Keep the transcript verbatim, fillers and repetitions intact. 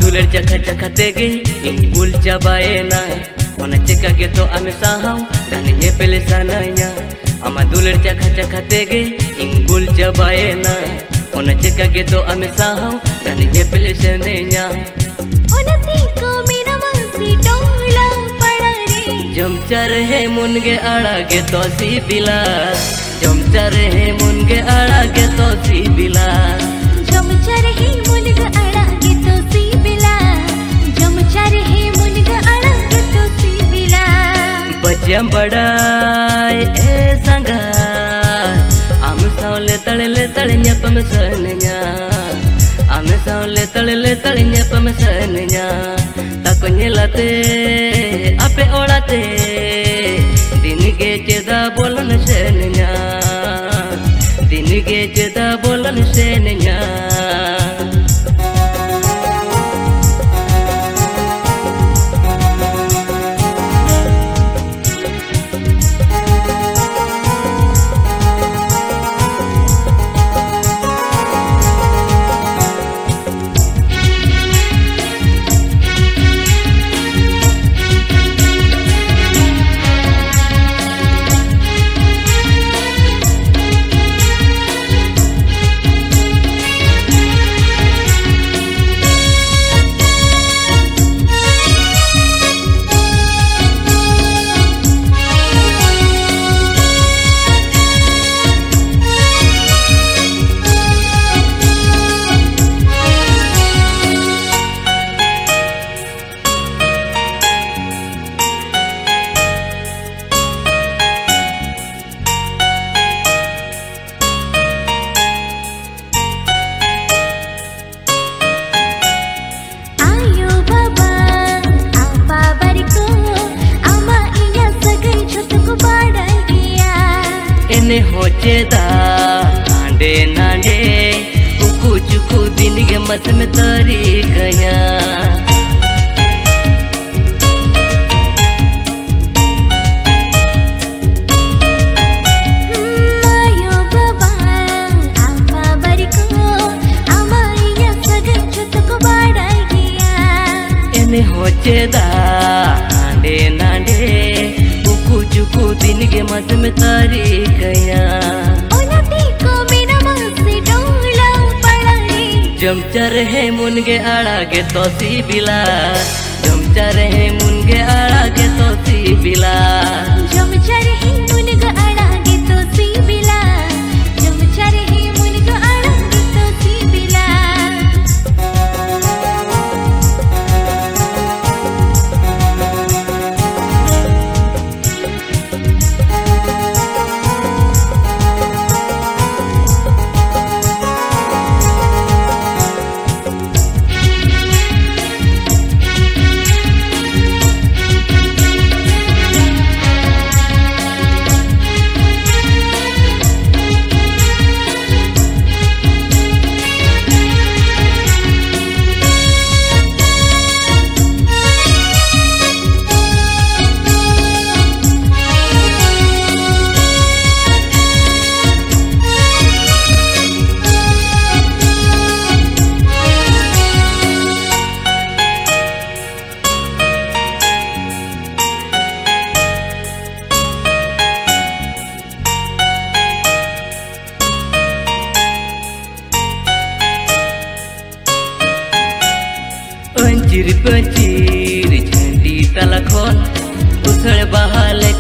दुलर चखा चखा तेगे इन बुल चाबाएना ओना चेका के तो आमे साहाव दाने ये पेले सानाया आमा दुलर चखा चखा तेगे इन बुल चाबाएना ओना चेका के तो आमे साहाव दाने ये पेले सानाया ओना सीको मेरा मनसी डोला पड़ा रे जमचा रहे मुनगे आड़ा के तो सी बिला जमचा रहे मुनगे आड़ा के तो सी बिला जमचा रहे मुनगे आड़ा के तो सी बिला जमचा रहे मुनगे आड़ा के तो सी बिला बच्चम बड़ाई ए संगा आम सावले तड़ले तड़न्या पम सनन्या आम सावले तड़ले तड़न्या पम सनन्या ताको ᱧᱮᱞᱟते आपे ओड़ाते दिन गे चेदा बोलन सेनन्या दिन गे चेदा बोलन सेनन्या ने होचेदा नांडे नांडे उकू चुकू दिन के मत में तरी गया मायो बाबा आमा बरिको आमा इया सगन छुतको बाड़ा गया एने होचेदा नांडे नांडे उकू चुकू दिन के मत में तारी गया ओना देखो मेरा मनसी डोला पड़ा रे जमचा रहे मुनगे आड़ा के तो सी बिला जमचा रहे मुनगे आड़ा के तो सी बिला जमचा रहे मुनगे आड़ा के तो सी बिला जमचा रहे मुनगे आड़ा के तो सी बिला पंचीर पंचीर झंडी तला खोल उछल बहाले